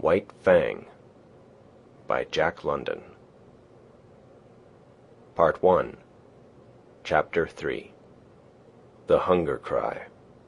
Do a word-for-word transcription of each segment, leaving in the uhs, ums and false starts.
White Fang by Jack London. Part one, Chapter three. The Hunger Cry.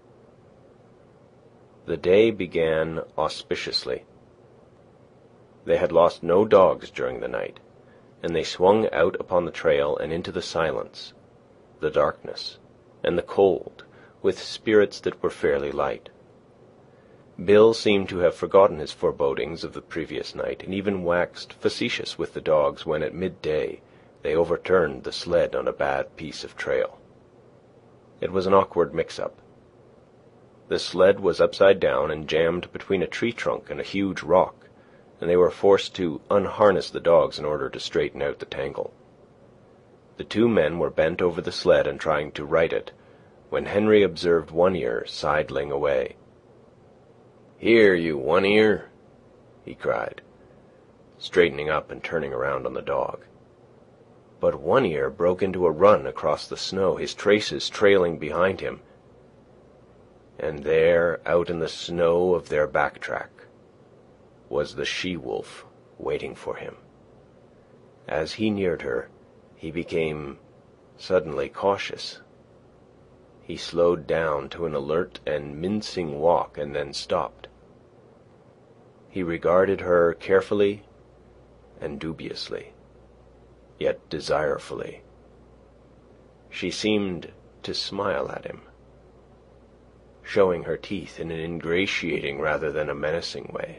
The day began auspiciously. They had lost no dogs during the night, and they swung out upon the trail and into the silence, the darkness, and the cold, with spirits that were fairly light. Bill seemed to have forgotten his forebodings of the previous night, and even waxed facetious with the dogs when at midday they overturned the sled on a bad piece of trail. It was an awkward mix-up. The sled was upside down and jammed between a tree trunk and a huge rock, and they were forced to unharness the dogs in order to straighten out the tangle. The two men were bent over the sled and trying to right it, when Henry observed One Ear sidling away. "Here, you One Ear," he cried, straightening up and turning around on the dog. But One Ear broke into a run across the snow, his traces trailing behind him. And there, out in the snow of their backtrack, was the she-wolf waiting for him. As he neared her, he became suddenly cautious. He slowed down to an alert and mincing walk and then stopped. He regarded her carefully and dubiously, yet desirefully. She seemed to smile at him, showing her teeth in an ingratiating rather than a menacing way.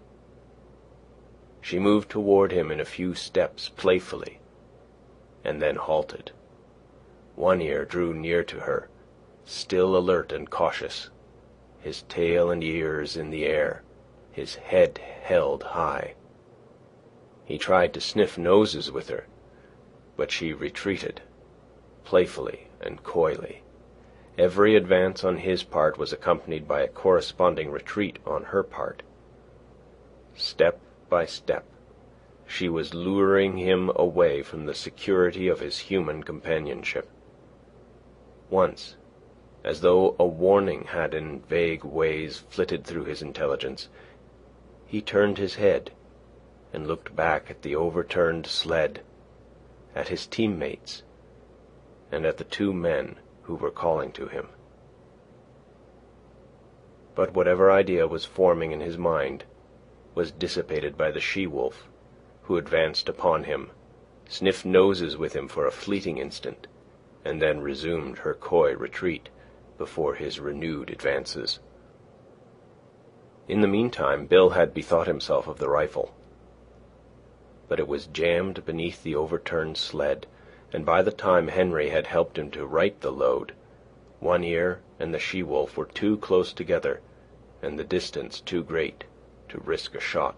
She moved toward him in a few steps playfully, and then halted. One Ear drew near to her, still alert and cautious, his tail and ears in the air, his head held high. He tried to sniff noses with her, but she retreated, playfully and coyly. Every advance on his part was accompanied by a corresponding retreat on her part. Step by step, she was luring him away from the security of his human companionship. Once, as though a warning had in vague ways flitted through his intelligence, he turned his head and looked back at the overturned sled, at his teammates, and at the two men who were calling to him. But whatever idea was forming in his mind was dissipated by the she-wolf, who advanced upon him, sniffed noses with him for a fleeting instant, and then resumed her coy retreat before his renewed advances. In the meantime, Bill had bethought himself of the rifle. But it was jammed beneath the overturned sled, and by the time Henry had helped him to right the load, One Ear and the she-wolf were too close together, and the distance too great to risk a shot.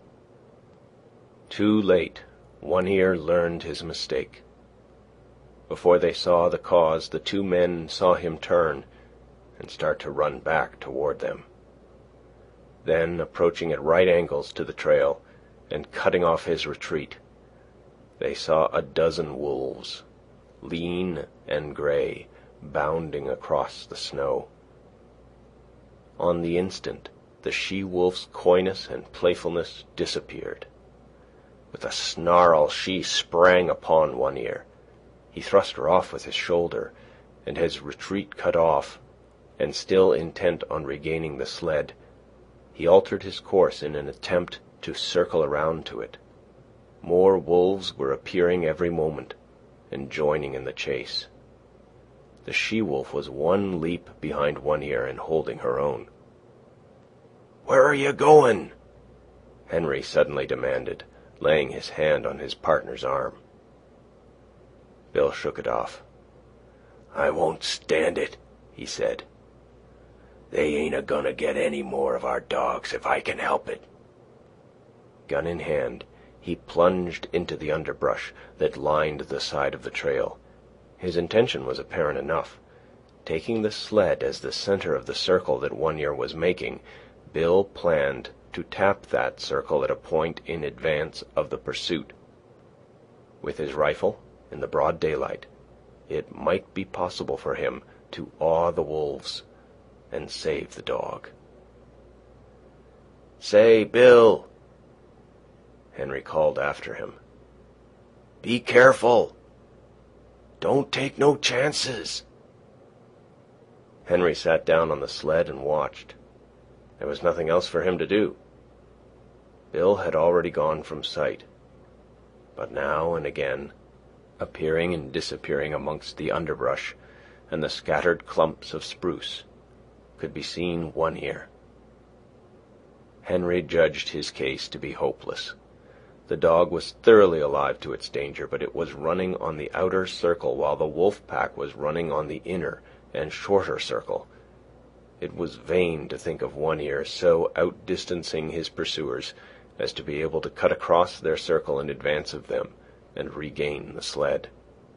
Too late, One Ear learned his mistake. Before they saw the cause, the two men saw him turn and start to run back toward them. Then, approaching at right angles to the trail and cutting off his retreat, they saw a dozen wolves, lean and gray, bounding across the snow. On the instant, the she-wolf's coyness and playfulness disappeared. With a snarl, she sprang upon One Ear. He thrust her off with his shoulder, and his retreat cut off, and still intent on regaining the sled, he altered his course in an attempt to circle around to it. More wolves were appearing every moment and joining in the chase. The she-wolf was one leap behind One Ear and holding her own. "Where are you going?" Henry suddenly demanded, laying his hand on his partner's arm. Bill shook it off. "I won't stand it," he said. "They ain't a-gonna get any more of our dogs if I can help it." Gun in hand, he plunged into the underbrush that lined the side of the trail. His intention was apparent enough. Taking the sled as the center of the circle that One Ear was making, Bill planned to tap that circle at a point in advance of the pursuit. With his rifle, in the broad daylight, it might be possible for him to awe the wolves and save the dog. "Say, Bill," Henry called after him. "Be careful! Don't take no chances!" Henry sat down on the sled and watched. There was nothing else for him to do. Bill had already gone from sight, but now and again, appearing and disappearing amongst the underbrush and the scattered clumps of spruce, could be seen One Ear. Henry judged his case to be hopeless. The dog was thoroughly alive to its danger, but it was running on the outer circle while the wolf pack was running on the inner and shorter circle. It was vain to think of One Ear so outdistancing his pursuers as to be able to cut across their circle in advance of them and regain the sled.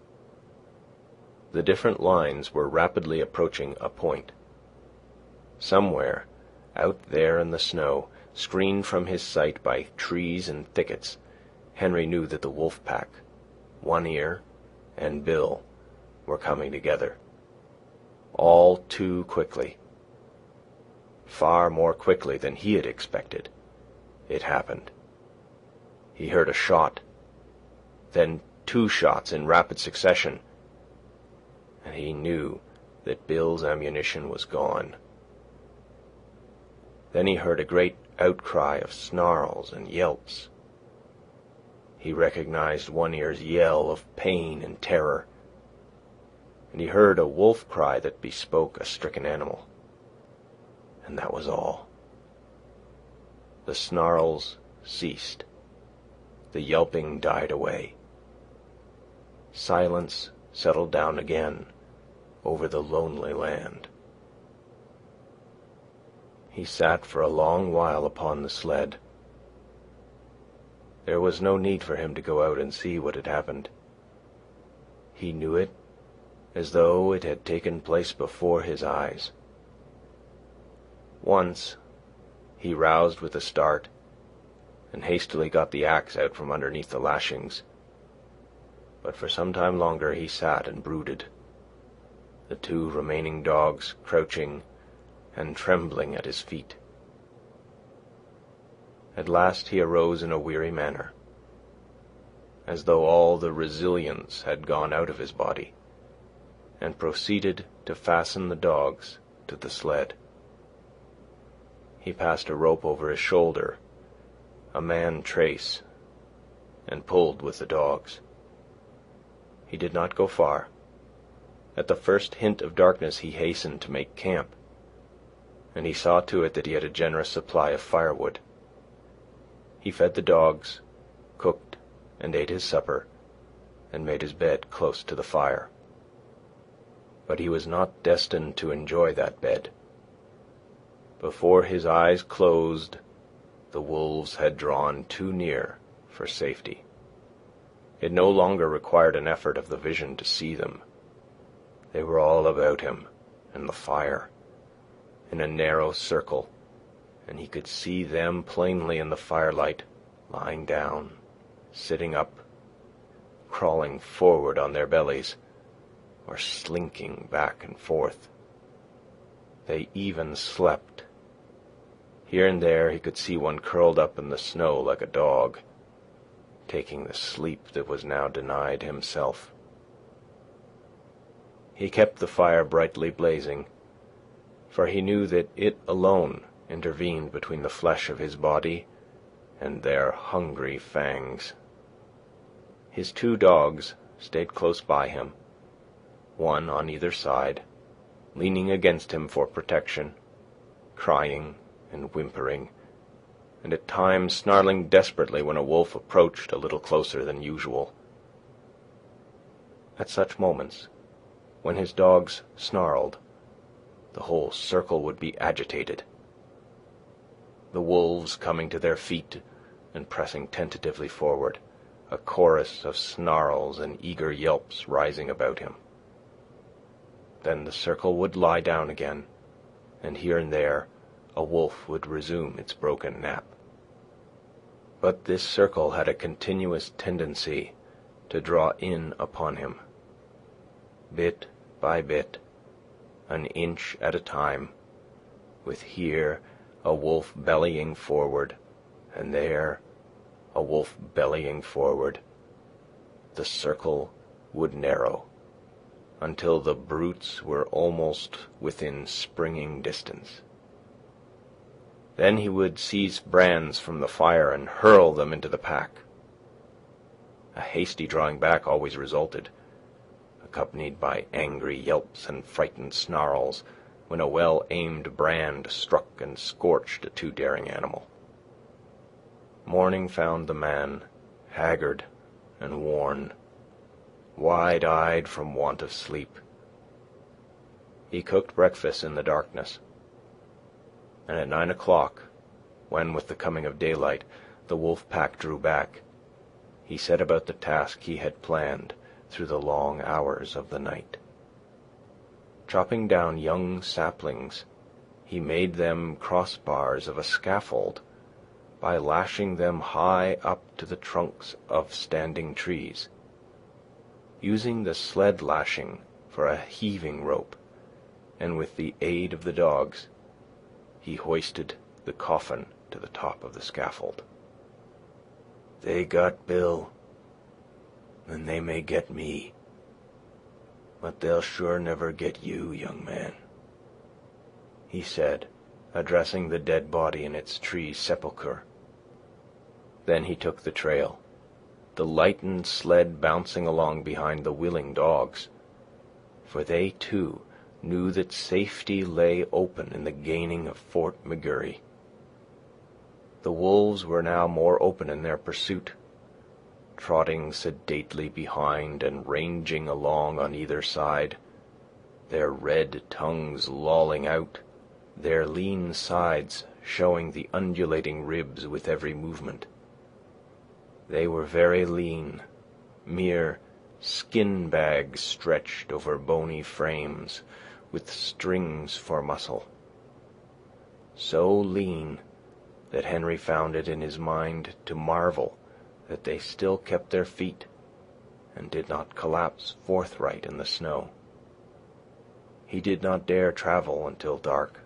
The different lines were rapidly approaching a point. Somewhere, out there in the snow, screened from his sight by trees and thickets, Henry knew that the wolf pack, One Ear, and Bill were coming together. All too quickly. Far more quickly than he had expected, it happened. He heard a shot, then two shots in rapid succession, and he knew that Bill's ammunition was gone. Then he heard a great outcry of snarls and yelps. He recognized One Ear's yell of pain and terror, and he heard a wolf cry that bespoke a stricken animal. And that was all. The snarls ceased. The yelping died away. Silence settled down again over the lonely land. He sat for a long while upon the sled. There was no need for him to go out and see what had happened. He knew it as though it had taken place before his eyes. Once, he roused with a start and hastily got the axe out from underneath the lashings. But for some time longer he sat and brooded, the two remaining dogs crouching and trembling at his feet. At last he arose in a weary manner, as though all the resilience had gone out of his body, and proceeded to fasten the dogs to the sled. He passed a rope over his shoulder, a man trace, and pulled with the dogs. He did not go far. At the first hint of darkness he hastened to make camp, and he saw to it that he had a generous supply of firewood. He fed the dogs, cooked and ate his supper, and made his bed close to the fire. But he was not destined to enjoy that bed. Before his eyes closed, the wolves had drawn too near for safety. It no longer required an effort of the vision to see them. They were all about him and the fire, in a narrow circle, and he could see them plainly in the firelight, lying down, sitting up, crawling forward on their bellies, or slinking back and forth. They even slept. Here and there he could see one curled up in the snow like a dog, taking the sleep that was now denied himself. He kept the fire brightly blazing, for he knew that it alone intervened between the flesh of his body and their hungry fangs. His two dogs stayed close by him, one on either side, leaning against him for protection, crying and whimpering, and at times snarling desperately when a wolf approached a little closer than usual. At such moments, when his dogs snarled, the whole circle would be agitated, the wolves coming to their feet and pressing tentatively forward, a chorus of snarls and eager yelps rising about him. Then the circle would lie down again, and here and there a wolf would resume its broken nap. But this circle had a continuous tendency to draw in upon him. Bit by bit, an inch at a time, with here a wolf bellying forward, and there a wolf bellying forward, the circle would narrow until the brutes were almost within springing distance. Then he would seize brands from the fire and hurl them into the pack. A hasty drawing back always resulted, accompanied by angry yelps and frightened snarls when a well-aimed brand struck and scorched a too daring animal. Morning found the man haggard and worn, wide-eyed from want of sleep. He cooked breakfast in the darkness, and at nine o'clock, when with the coming of daylight the wolf pack drew back, he set about the task he had planned through the long hours of the night. Chopping down young saplings, he made them crossbars of a scaffold by lashing them high up to the trunks of standing trees. Using the sled lashing for a heaving rope, and with the aid of the dogs, he hoisted the coffin to the top of the scaffold. "They got Bill, and they may get me, but they'll sure never get you, young man," he said, addressing the dead body in its tree sepulchre. Then he took the trail, the lightened sled bouncing along behind the willing dogs, for they, too, knew that safety lay open in the gaining of Fort McGurry. The wolves were now more open in their pursuit, trotting sedately behind and ranging along on either side, their red tongues lolling out, their lean sides showing the undulating ribs with every movement. They were very lean, mere skin bags stretched over bony frames, with strings for muscle. So lean that Henry found it in his mind to marvel that they still kept their feet and did not collapse forthright in the snow. He did not dare travel until dark.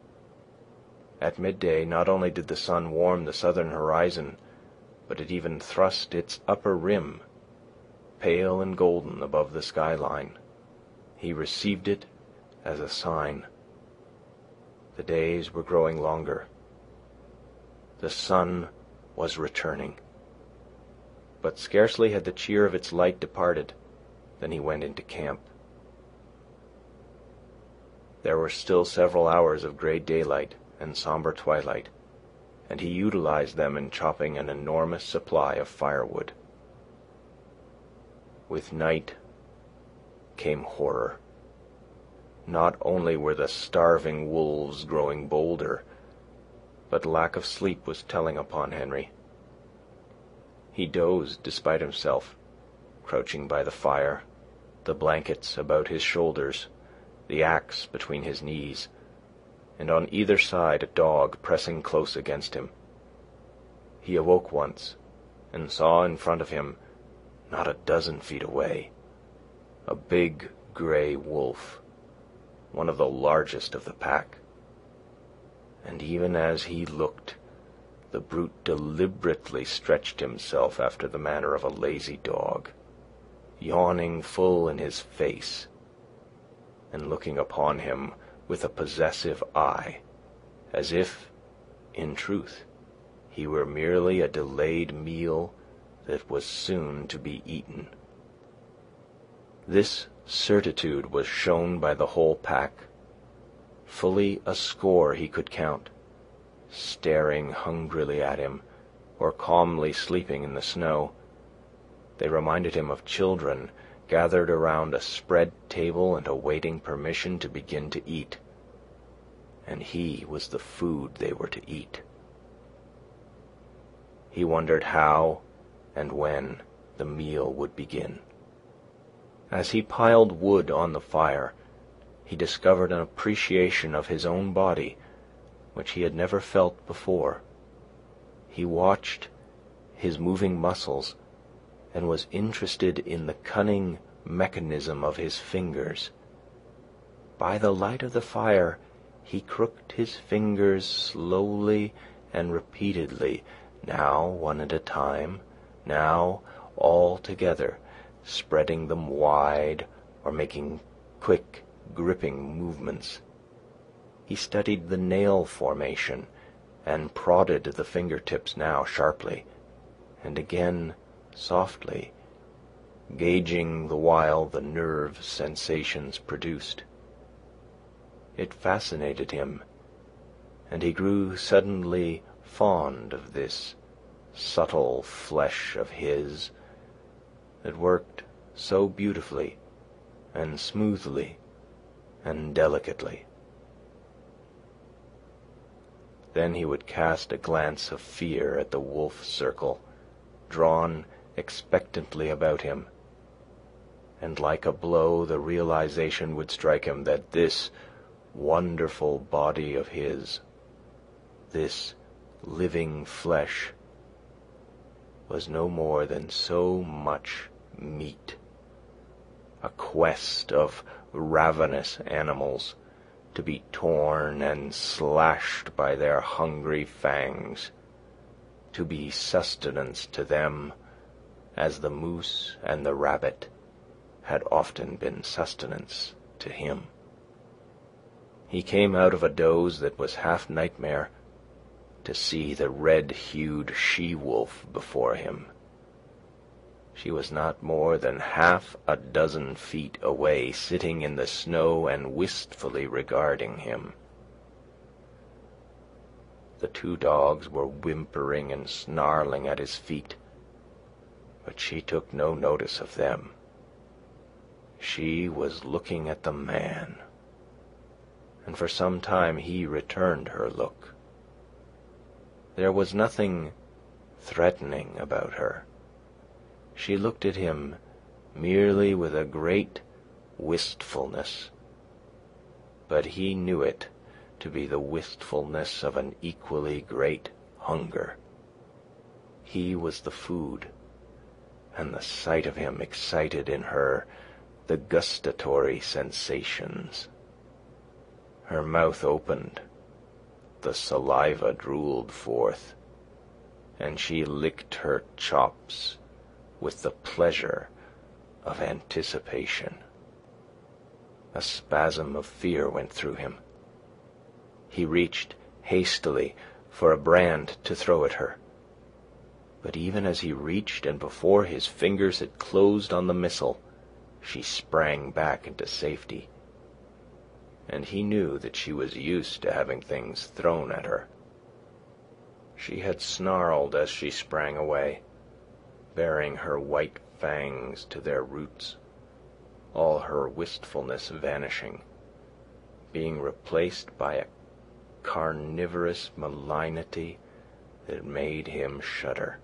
At midday, not only did the sun warm the southern horizon, but it even thrust its upper rim, pale and golden above the skyline. He received it as a sign. The days were growing longer. The sun was returning. But scarcely had the cheer of its light departed than he went into camp. There were still several hours of grey daylight and somber twilight, and he utilized them in chopping an enormous supply of firewood. With night came horror. Not only were the starving wolves growing bolder, but lack of sleep was telling upon Henry. He dozed despite himself, crouching by the fire, the blankets about his shoulders, the axe between his knees, and on either side a dog pressing close against him. He awoke once, and saw in front of him, not a dozen feet away, a big grey wolf, one of the largest of the pack. And even as he looked, the brute deliberately stretched himself after the manner of a lazy dog, yawning full in his face, and looking upon him with a possessive eye, as if, in truth, he were merely a delayed meal that was soon to be eaten. This certitude was shown by the whole pack. Fully a score he could count, staring hungrily at him, or calmly sleeping in the snow. They reminded him of children gathered around a spread table and awaiting permission to begin to eat. And he was the food they were to eat. He wondered how and when the meal would begin. As he piled wood on the fire, he discovered an appreciation of his own body which he had never felt before. He watched his moving muscles and was interested in the cunning mechanism of his fingers. By the light of the fire, he crooked his fingers slowly and repeatedly, now one at a time, now all together, spreading them wide or making quick, gripping movements. He studied the nail formation and prodded the fingertips now sharply, and again softly, gauging the while the nerve sensations produced. It fascinated him, and he grew suddenly fond of this subtle flesh of his that worked so beautifully and smoothly and delicately. Then he would cast a glance of fear at the wolf circle, drawn expectantly about him, and like a blow the realization would strike him that this wonderful body of his, this living flesh, was no more than so much meat, a quest of ravenous animals, to be torn and slashed by their hungry fangs, to be sustenance to them as the moose and the rabbit had often been sustenance to him. He came out of a doze that was half nightmare to see the red-hued she-wolf before him. She was not more than half a dozen feet away, sitting in the snow and wistfully regarding him. The two dogs were whimpering and snarling at his feet, but she took no notice of them. She was looking at the man, and for some time he returned her look. There was nothing threatening about her. She looked at him merely with a great wistfulness, but he knew it to be the wistfulness of an equally great hunger. He was the food, and the sight of him excited in her the gustatory sensations. Her mouth opened, the saliva drooled forth, and she licked her chops with the pleasure of anticipation. A spasm of fear went through him. He reached hastily for a brand to throw at her, but even as he reached and before his fingers had closed on the missile, she sprang back into safety, and he knew that she was used to having things thrown at her. She had snarled as she sprang away, baring her white fangs to their roots, all her wistfulness vanishing, being replaced by a carnivorous malignity that made him shudder.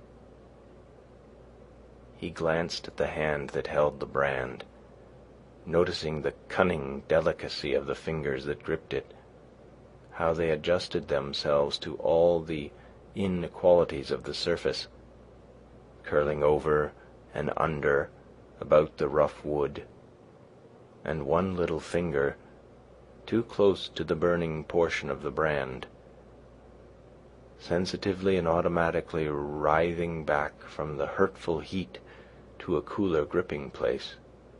He glanced at the hand that held the brand, noticing the cunning delicacy of the fingers that gripped it, how they adjusted themselves to all the inequalities of the surface, curling over and under about the rough wood, and one little finger, too close to the burning portion of the brand, sensitively and automatically writhing back from the hurtful heat to a cooler gripping place.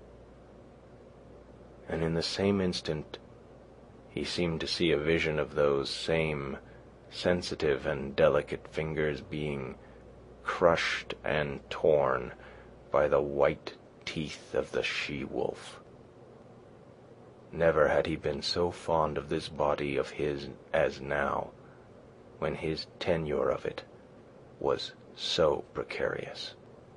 And in the same instant he seemed to see a vision of those same sensitive and delicate fingers being crushed and torn by the white teeth of the she-wolf. Never had he been so fond of this body of his as now, when his tenure of it was so precarious.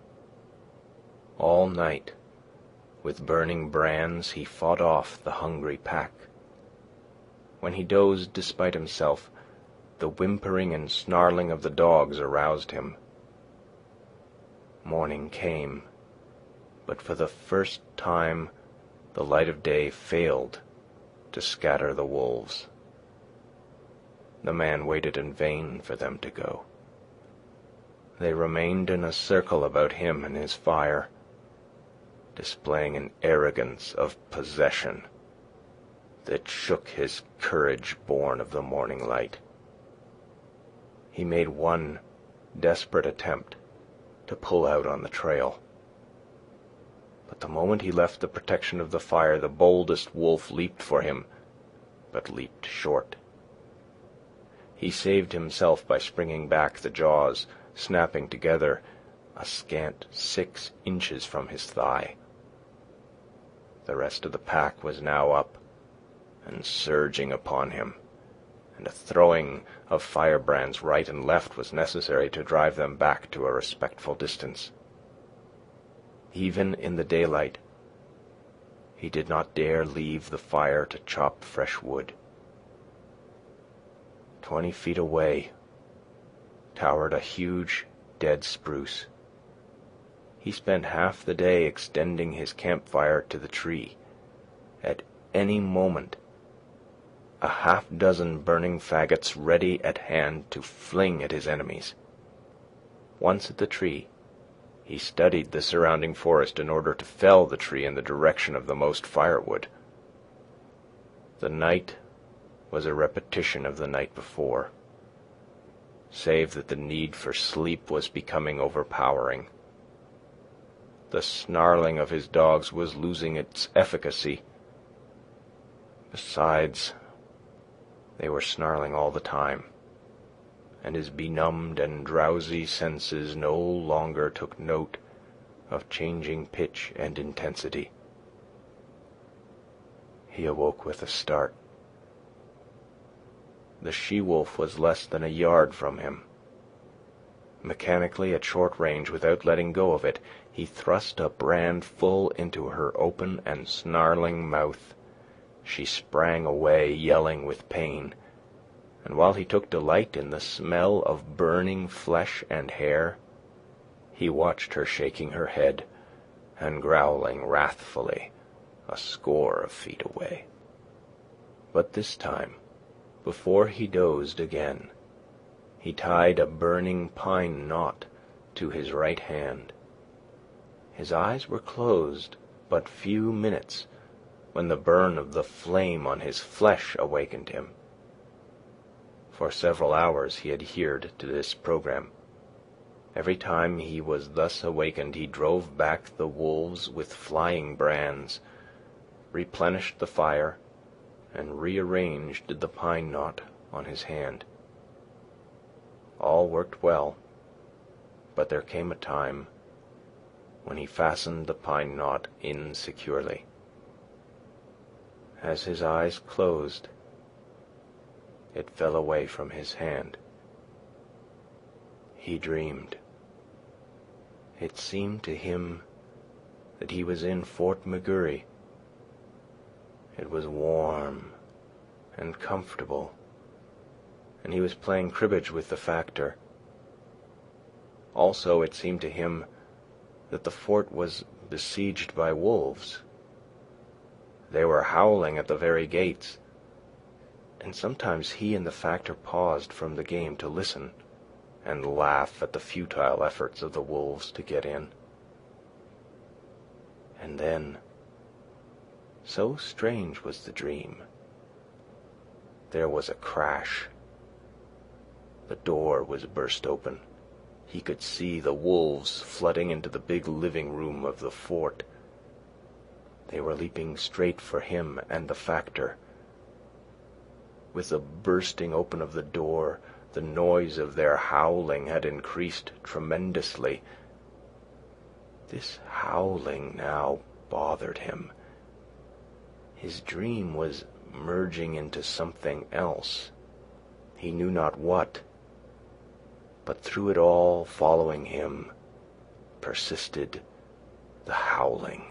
All night, with burning brands, he fought off the hungry pack. When he dozed despite himself, the whimpering and snarling of the dogs aroused him. Morning came, but for the first time the light of day failed to scatter the wolves. The man waited in vain for them to go. They remained in a circle about him and his fire, displaying an arrogance of possession that shook his courage born of the morning light. He made one desperate attempt to pull out on the trail. But the moment he left the protection of the fire, the boldest wolf leaped for him, but leaped short. He saved himself by springing back, the jaws snapping together a scant six inches from his thigh. The rest of the pack was now up and surging upon him, and a throwing of firebrands right and left was necessary to drive them back to a respectful distance. Even in the daylight, he did not dare leave the fire to chop fresh wood. Twenty feet away towered a huge dead spruce. He spent half the day extending his campfire to the tree. At any moment, a half-dozen burning faggots ready at hand to fling at his enemies. Once at the tree, he studied the surrounding forest in order to fell the tree in the direction of the most firewood. The night was a repetition of the night before, save that the need for sleep was becoming overpowering. The snarling of his dogs was losing its efficacy. Besides, they were snarling all the time, and his benumbed and drowsy senses no longer took note of changing pitch and intensity. He awoke with a start. The she-wolf was less than a yard from him. Mechanically, at short range, without letting go of it, he thrust a brand full into her open and snarling mouth. She sprang away, yelling with pain, and while he took delight in the smell of burning flesh and hair, he watched her shaking her head and growling wrathfully a score of feet away. But this time, before he dozed again, he tied a burning pine knot to his right hand. His eyes were closed but few minutes when the burn of the flame on his flesh awakened him. For several hours he adhered to this program. Every time he was thus awakened, he drove back the wolves with flying brands, replenished the fire, and rearranged the pine knot on his hand. All worked well, but there came a time when he fastened the pine knot insecurely. As his eyes closed, it fell away from his hand. He dreamed. It seemed to him that he was in Fort McGurry. It was warm and comfortable, and he was playing cribbage with the factor. Also, it seemed to him that the fort was besieged by wolves. They were howling at the very gates, and sometimes he and the factor paused from the game to listen and laugh at the futile efforts of the wolves to get in. And then, so strange was the dream, there was a crash. The door was burst open. He could see the wolves flooding into the big living room of the fort. They were leaping straight for him and the factor. With the bursting open of the door, the noise of their howling had increased tremendously. This howling now bothered him. His dream was merging into something else. He knew not what, but through it all, following him, persisted the howling.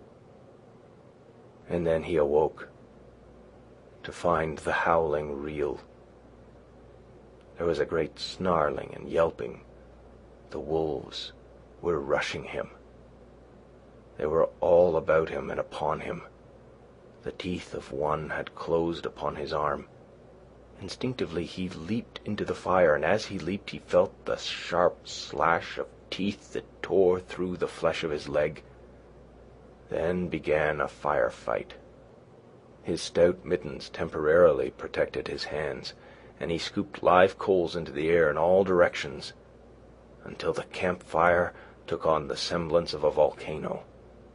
And then he awoke to find the howling real. There was a great snarling and yelping. The wolves were rushing him. They were all about him and upon him. The teeth of one had closed upon his arm. Instinctively he leaped into the fire, and as he leaped he felt the sharp slash of teeth that tore through the flesh of his leg. Then began a firefight. His stout mittens temporarily protected his hands, and he scooped live coals into the air in all directions. until the campfire took on the semblance of a volcano.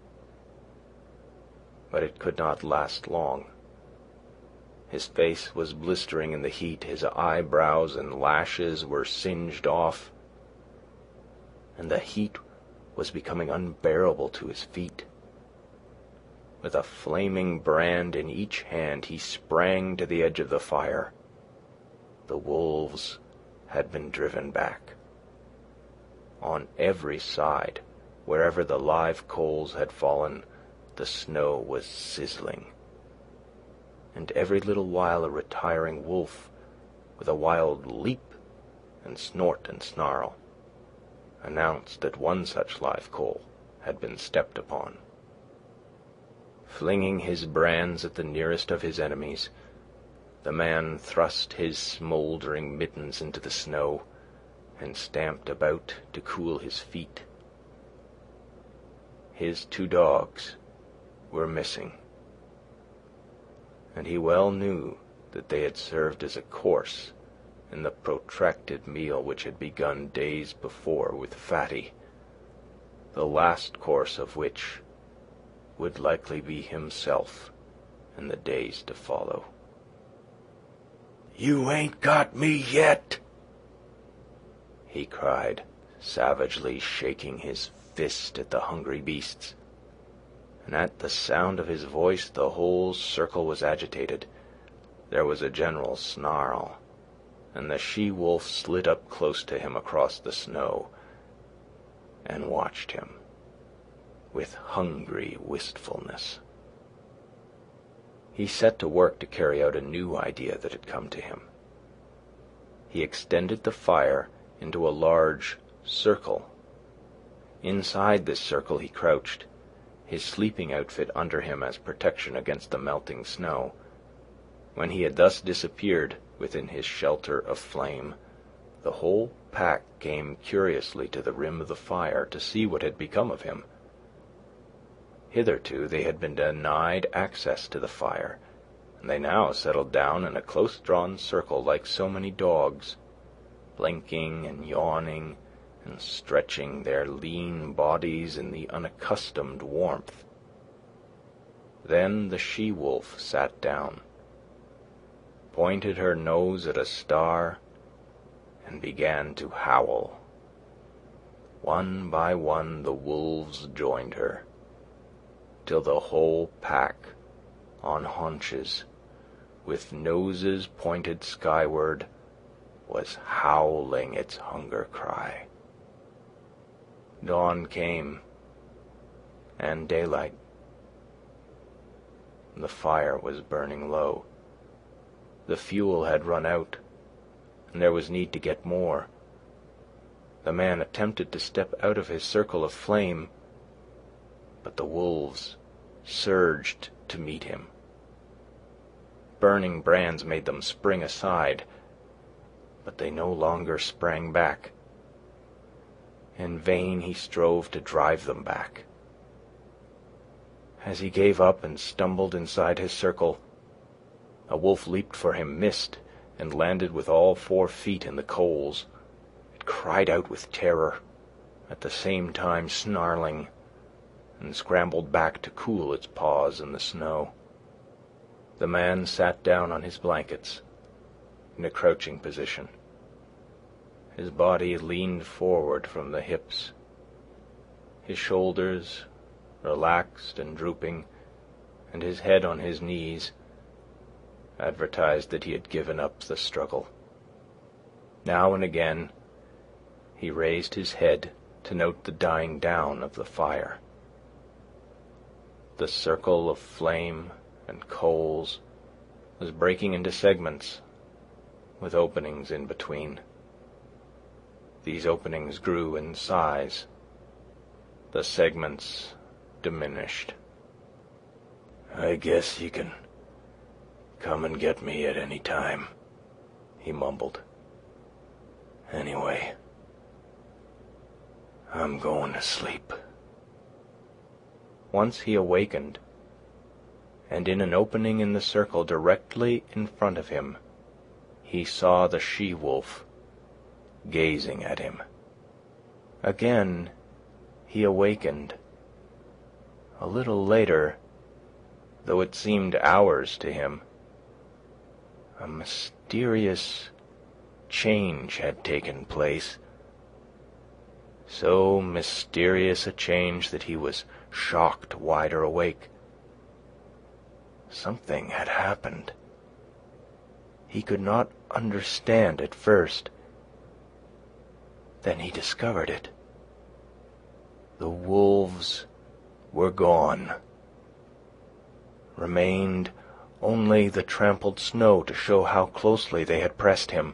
But it could not last long. His face was blistering in the heat, his eyebrows and lashes were singed off, and the heat was becoming unbearable to his feet. With a flaming brand in each hand, he sprang to the edge of the fire. The wolves had been driven back. On every side, wherever the live coals had fallen, the snow was sizzling. And every little while a retiring wolf, with a wild leap and snort and snarl, announced that one such live coal had been stepped upon. Flinging his brands at the nearest of his enemies, the man thrust his smouldering mittens into the snow and stamped about to cool his feet. His two dogs were missing, and he well knew that they had served as a course in the protracted meal which had begun days before with Fatty, the last course of which would likely be himself in the days to follow. "You ain't got me yet," he cried, savagely shaking his fist at the hungry beasts. And at the sound of his voice the whole circle was agitated. There was a general snarl, and the she-wolf slid up close to him across the snow and watched him with hungry wistfulness. He set to work to carry out a new idea that had come to him. He extended the fire into a large circle. Inside this circle he crouched, his sleeping outfit under him as protection against the melting snow. When he had thus disappeared within his shelter of flame, the whole pack came curiously to the rim of the fire to see what had become of him. Hitherto they had been denied access to the fire, and they now settled down in a close-drawn circle like so many dogs, blinking and yawning and stretching their lean bodies in the unaccustomed warmth. Then the she-wolf sat down, pointed her nose at a star, and began to howl. One by one the wolves joined her, till the whole pack, on haunches, with noses pointed skyward, was howling its hunger cry. Dawn came, and daylight. The fire was burning low. The fuel had run out, and there was need to get more. The man attempted to step out of his circle of flame, but the wolves surged to meet him. Burning brands made them spring aside, but they no longer sprang back. In vain he strove to drive them back. As he gave up and stumbled inside his circle, a wolf leaped for him, missed, and landed with all four feet in the coals. It cried out with terror, at the same time snarling, and scrambled back to cool its paws in the snow. The man sat down on his blankets, in a crouching position. His body leaned forward from the hips. His shoulders, relaxed and drooping, and his head on his knees, advertised that he had given up the struggle. Now and again, he raised his head to note the dying down of the fire. The circle of flame and coals was breaking into segments, with openings in between. These openings grew in size. The segments diminished. "I guess you can come and get me at any time," he mumbled. "Anyway, I'm going to sleep." Once he awakened, and in an opening in the circle directly in front of him, he saw the she-wolf gazing at him. Again he awakened. A little later, though it seemed hours to him, a mysterious change had taken place. So mysterious a change that he was shocked wider awake. Something had happened. He could not understand at first. Then he discovered it. The wolves were gone. Remained only the trampled snow to show how closely they had pressed him.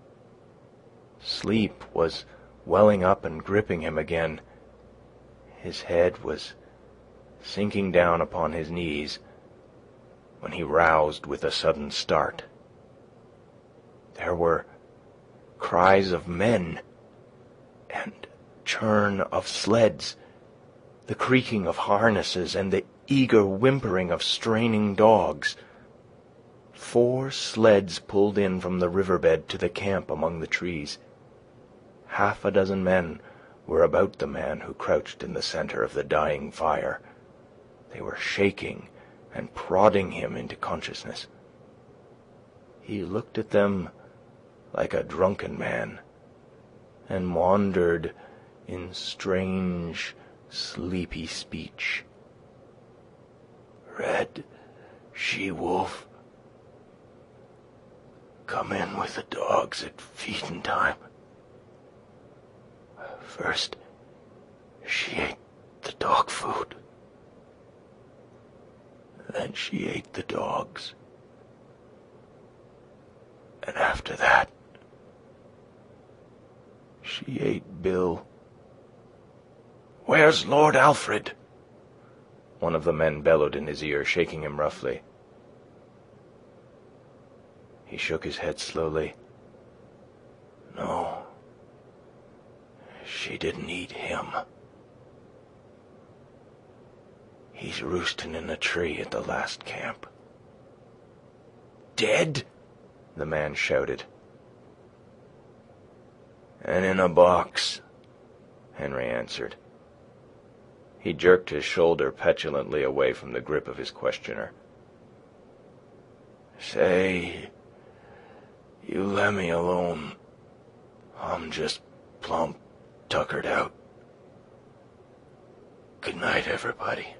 Sleep was welling up and gripping him again. His head was sinking down upon his knees when he roused with a sudden start. There were cries of men and churn of sleds, the creaking of harnesses and the eager whimpering of straining dogs. Four sleds pulled in from the riverbed to the camp among the trees. Half a dozen men were about the man who crouched in the center of the dying fire. They were shaking and prodding him into consciousness. He looked at them like a drunken man, and wandered in strange, sleepy speech. "Red she-wolf, come in with the dogs at feeding time. First, she ate the dog food. Then she ate the dogs. And after that, she ate Bill." "Where's Lord Alfred?" one of the men bellowed in his ear, shaking him roughly. He shook his head slowly. "No, she didn't eat him. He's roosting in a tree at the last camp." "Dead?" the man shouted. "And in a box," Henry answered. He jerked his shoulder petulantly away from the grip of his questioner. "Say, you lemme alone. I'm just plumb tuckered out. Good night, everybody."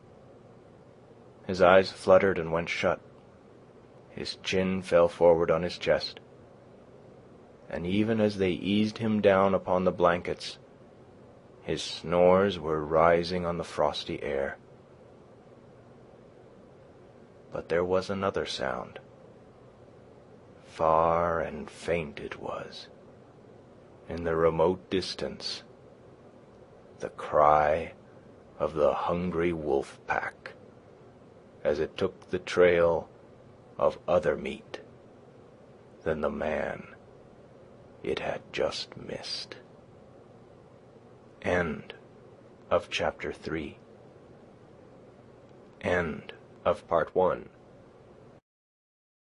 His eyes fluttered and went shut. His chin fell forward on his chest. And even as they eased him down upon the blankets, his snores were rising on the frosty air. But there was another sound. Far and faint it was. In the remote distance, the cry of the hungry wolf pack, as it took the trail of other meat than the man it had just missed. End of chapter three. End of part one.